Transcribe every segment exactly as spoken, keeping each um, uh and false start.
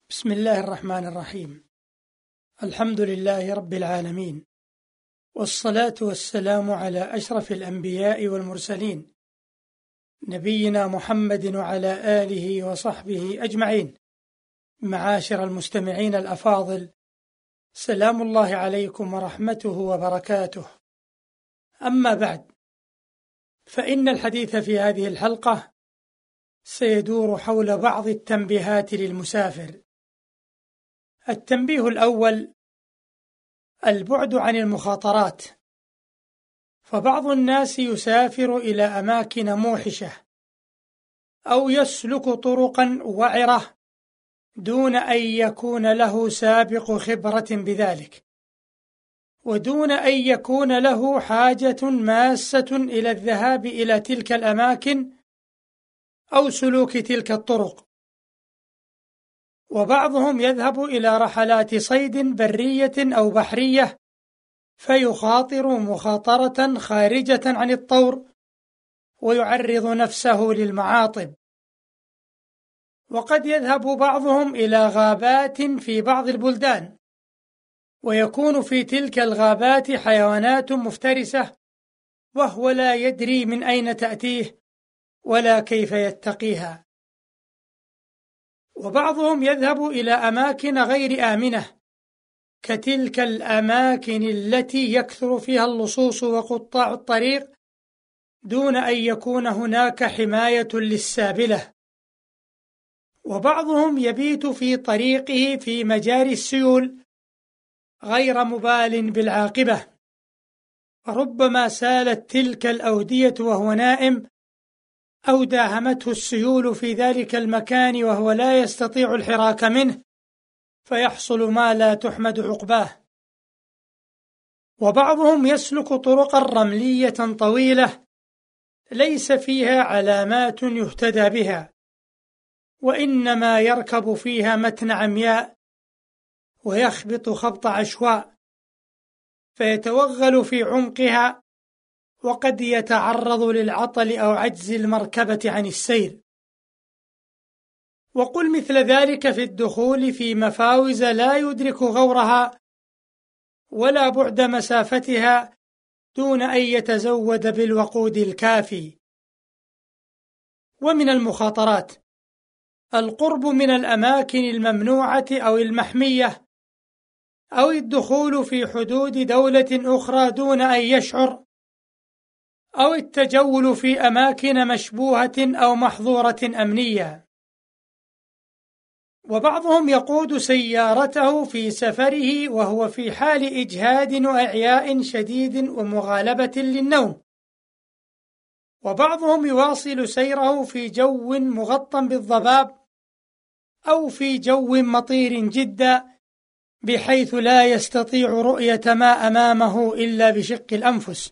بسم الله الرحمن الرحيم. الحمد لله رب العالمين، والصلاة والسلام على أشرف الأنبياء والمرسلين، نبينا محمد وعلى آله وصحبه أجمعين. معاشر المستمعين الأفاضل، سلام الله عليكم ورحمته وبركاته. أما بعد، فإن الحديث في هذه الحلقة سيدور حول بعض التنبيهات للمسافر. التنبيه الأول: البعد عن المخاطرات، فبعض الناس يسافر إلى أماكن موحشة أو يسلك طرقا وعرة دون أن يكون له سابق خبرة بذلك، ودون أن يكون له حاجة ماسة إلى الذهاب إلى تلك الأماكن أو سلوك تلك الطرق. وبعضهم يذهب إلى رحلات صيد برية أو بحرية فيخاطر مخاطرة خارجة عن الطور ويعرض نفسه للمعاطب. وقد يذهب بعضهم إلى غابات في بعض البلدان، ويكون في تلك الغابات حيوانات مفترسة وهو لا يدري من أين تأتيه ولا كيف يتقيها. وبعضهم يذهب إلى أماكن غير آمنة، كتلك الأماكن التي يكثر فيها اللصوص وقطاع الطريق دون أن يكون هناك حماية للسابلة. وبعضهم يبيت في طريقه في مجاري السيول غير مبال بالعاقبة، فربما سالت تلك الأودية وهو نائم، أو داهمته السيول في ذلك المكان وهو لا يستطيع الحراك منه، فيحصل ما لا تحمد عقباه. وبعضهم يسلك طرقا رملية طويلة ليس فيها علامات يهتدى بها، وإنما يركب فيها متن عمياء ويخبط خبط عشواء، فيتوغل في عمقها، وقد يتعرض للعطل أو عجز المركبة عن السير. وقل مثل ذلك في الدخول في مفاوز لا يدرك غورها ولا بعد مسافتها دون أن يتزود بالوقود الكافي. ومن المخاطرات القرب من الأماكن الممنوعة أو المحمية، أو الدخول في حدود دولة أخرى دون أن يشعر، أو التجول في أماكن مشبوهة أو محظورة أمنية. وبعضهم يقود سيارته في سفره وهو في حال إجهاد وإعياء شديد ومغالبة للنوم. وبعضهم يواصل سيره في جو مغطى بالضباب أو في جو مطير جدا، بحيث لا يستطيع رؤية ما أمامه إلا بشق الأنفس.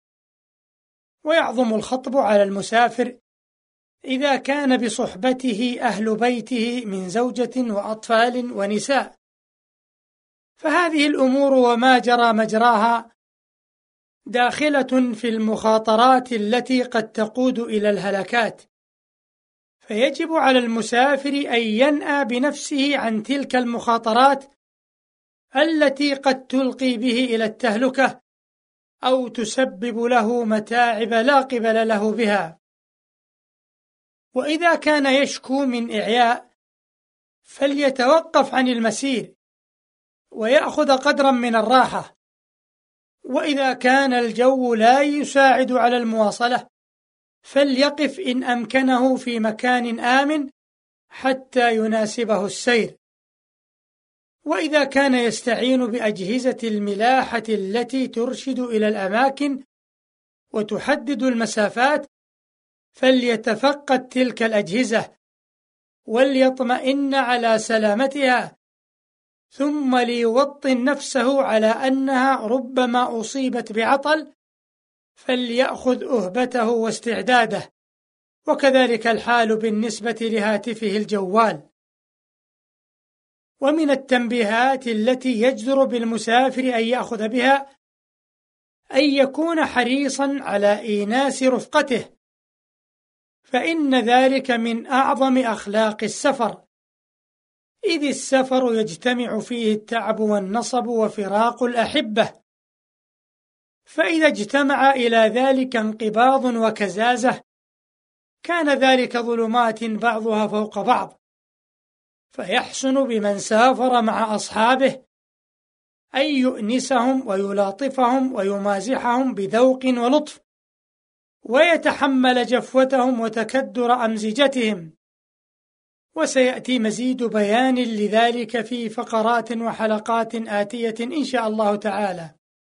ويعظم الخطب على المسافر إذا كان بصحبته أهل بيته من زوجة وأطفال ونساء، فهذه الأمور وما جرى مجراها داخلة في المخاطرات التي قد تقود إلى الهلكات، فيجب على المسافر أن ينأى بنفسه عن تلك المخاطرات التي قد تلقي به إلى التهلكة أو تسبب له متاعب لا قبل له بها. وإذا كان يشكو من إعياء فليتوقف عن المسير ويأخذ قدرا من الراحة. وإذا كان الجو لا يساعد على المواصلة فليقف إن أمكنه في مكان آمن حتى يناسبه السير. وإذا كان يستعين بأجهزة الملاحة التي ترشد إلى الأماكن وتحدد المسافات فليتفقد تلك الأجهزة وليطمئن على سلامتها، ثم ليوطن نفسه على أنها ربما أصيبت بعطل فليأخذ أهبته واستعداده. وكذلك الحال بالنسبة لهاتفه الجوال. ومن التنبيهات التي يجدر بالمسافر أن يأخذ بها أن يكون حريصا على إيناس رفقته، فإن ذلك من أعظم أخلاق السفر، إذ السفر يجتمع فيه التعب والنصب وفراق الأحبة، فإذا اجتمع إلى ذلك انقباض وكزازة كان ذلك ظلمات بعضها فوق بعض، فيحسن بمن سافر مع أصحابه أن يؤنسهم ويلاطفهم ويمازحهم بذوق ولطف، ويتحمل جفوتهم وتكدر أمزجتهم. وسيأتي مزيد بيان لذلك في فقرات وحلقات آتية إن شاء الله تعالى.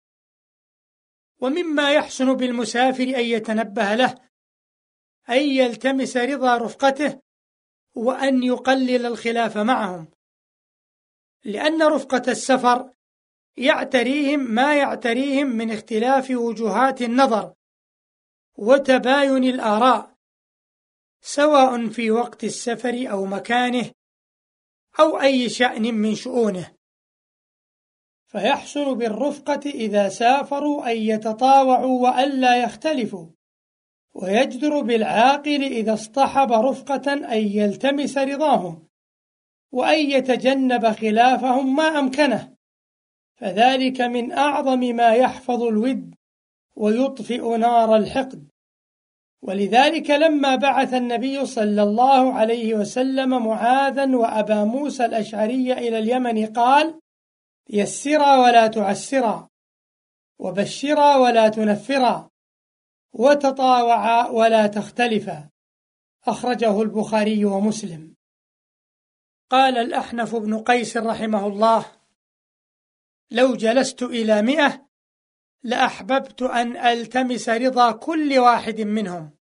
ومما يحسن بالمسافر أن يتنبه له أن يلتمس رضا رفقته، وأن يقلل الخلاف معهم، لأن رفقة السفر يعتريهم ما يعتريهم من اختلاف وجهات النظر وتباين الآراء، سواء في وقت السفر أو مكانه أو أي شأن من شؤونه. فيحسن بالرفقة إذا سافروا أن يتطاوعوا وألا يختلفوا، ويجدر بالعاقل إذا اصطحب رفقة أن يلتمس رضاهم وأن يتجنب خلافهم ما أمكنه، فذلك من أعظم ما يحفظ الود ويطفئ نار الحقد. ولذلك لما بعث النبي صلى الله عليه وسلم معاذا وأبا موسى الأشعري إلى اليمن قال: يسرا ولا تعسرا، وبشرا ولا تنفرا، وتطاوعا ولا تختلفا. أخرجه البخاري ومسلم. قال الأحنف بن قيس رحمه الله: لو جلست إلى مئة لأحببت أن ألتمس رضا كل واحد منهم.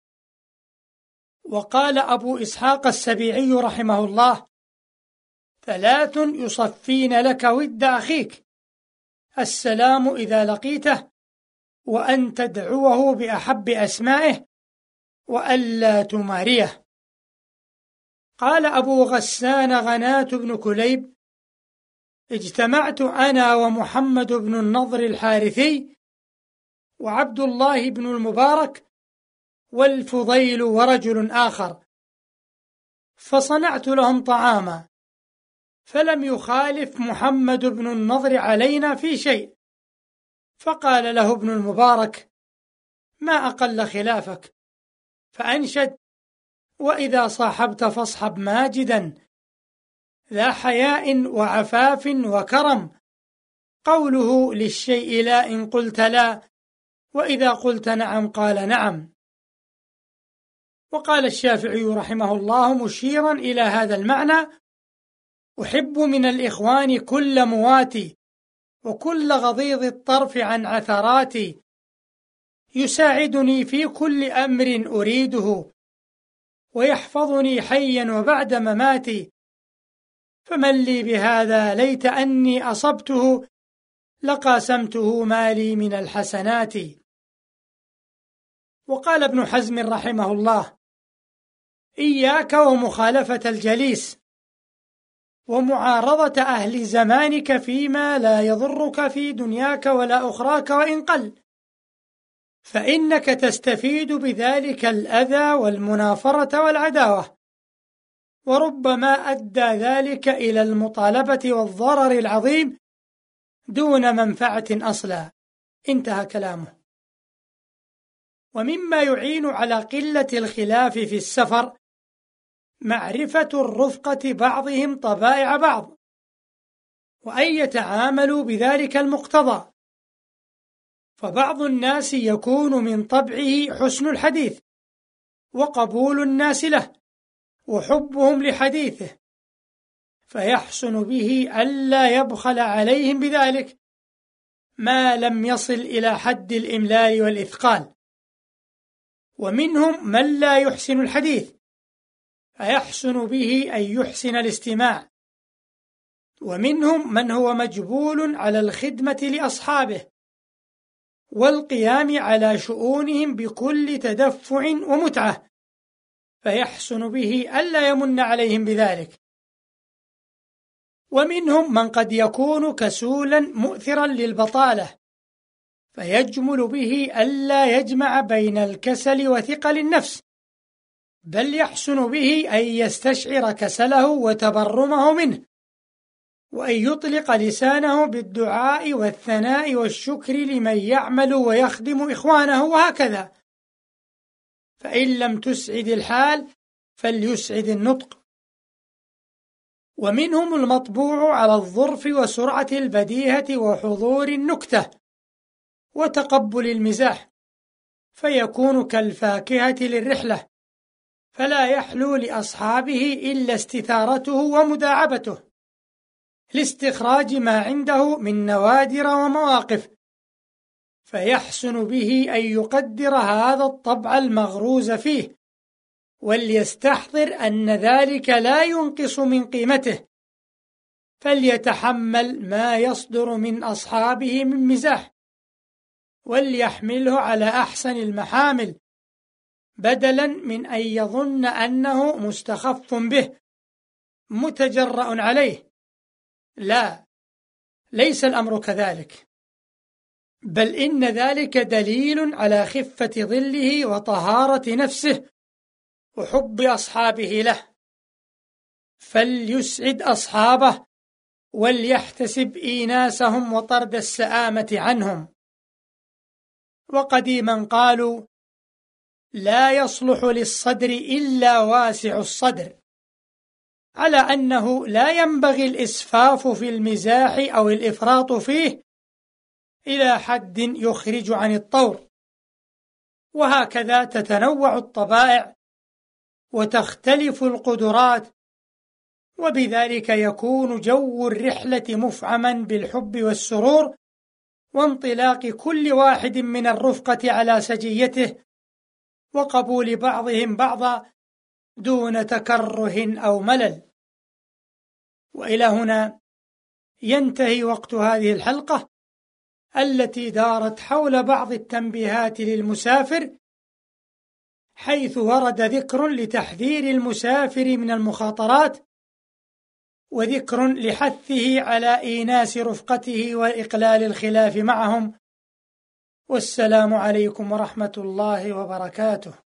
وقال أبو إسحاق السبيعي رحمه الله: ثلاث يصفين لك ود أخيك: السلام إذا لقيته، وأن تدعوه بأحب أسمائه، وألا تماريه. قال أبو غسان غناة بن كليب: اجتمعت أنا ومحمد بن النضر الحارثي وعبد الله بن المبارك والفضيل ورجل آخر، فصنعت لهم طعاما، فلم يخالف محمد بن النضر علينا في شيء، فقال له ابن المبارك: ما أقل خلافك، فأنشد: وإذا صاحبت فاصحب ماجدا ذا حياء وعفاف وكرم، قوله للشيء لا إن قلت لا، وإذا قلت نعم قال نعم. وقال الشافعي رحمه الله مشيرا إلى هذا المعنى: أحب من الإخوان كل مواتي، وكل غضيض الطرف عن عثراتي، يساعدني في كل أمر أريده، ويحفظني حيا وبعد مماتي، فمن لي بهذا ليت أني أصبته، لقاسمته مالي من الحسنات. وقال ابن حزم رحمه الله: إياك ومخالفة الجليس، ومعارضة أهل زمانك فيما لا يضرك في دنياك ولا أخراك وإن قل، فإنك تستفيد بذلك الأذى والمنافرة والعداوة، وربما أدى ذلك إلى المطالبة والضرر العظيم دون منفعة أصلا. انتهى كلامه. ومما يعين على قلة الخلاف في السفر معرفة الرفقة بعضهم طبائع بعض، وأن يتعاملوا بذلك المقتضى، فبعض الناس يكون من طبعه حسن الحديث وقبول الناس له وحبهم لحديثه، فيحسن به ألا يبخل عليهم بذلك ما لم يصل إلى حد الإملال والإثقال. ومنهم من لا يحسن الحديث، فيحسن به أن يحسن الاستماع. ومنهم من هو مجبول على الخدمة لأصحابه والقيام على شؤونهم بكل تدفع ومتعة، فيحسن به ألا يمن عليهم بذلك. ومنهم من قد يكون كسولا مؤثرا للبطالة، فيجمل به ألا يجمع بين الكسل وثقل النفس، بل يحسن به أن يستشعر كسله وتبرمه منه وأن يطلق لسانه بالدعاء والثناء والشكر لمن يعمل ويخدم إخوانه، وهكذا. فإن لم تسعد الحال فليسعد النطق. ومنهم المطبوع على الظرف وسرعة البديهة وحضور النكتة وتقبل المزاح، فيكون كالفاكهة للرحلة، فلا يحلو لأصحابه إلا استثارته ومداعبته لاستخراج ما عنده من نوادر ومواقف، فيحسن به أن يقدر هذا الطبع المغروز فيه، وليستحضر أن ذلك لا ينقص من قيمته، فليتحمل ما يصدر من أصحابه من مزاح، وليحمله على أحسن المحامل، بدلا من أن يظن أنه مستخف به متجرأ عليه. لا، ليس الأمر كذلك، بل إن ذلك دليل على خفة ظله وطهارة نفسه وحب أصحابه له، فليسعد أصحابه وليحتسب إيناسهم وطرد السآمة عنهم. وقديما قالوا: لا يصلح للصدر إلا واسع الصدر، على أنه لا ينبغي الإسفاف في المزاح أو الإفراط فيه إلى حد يخرج عن الطور. وهكذا تتنوع الطبائع وتختلف القدرات، وبذلك يكون جو الرحلة مفعما بالحب والسرور وانطلاق كل واحد من الرفقة على سجيته وقبول بعضهم بعضا دون تكره أو ملل. وإلى هنا ينتهي وقت هذه الحلقة التي دارت حول بعض التنبيهات للمسافر، حيث ورد ذكر لتحذير المسافر من المخاطرات، وذكر لحثه على إيناس رفقته وإقلال الخلاف معهم. والسلام عليكم ورحمة الله وبركاته.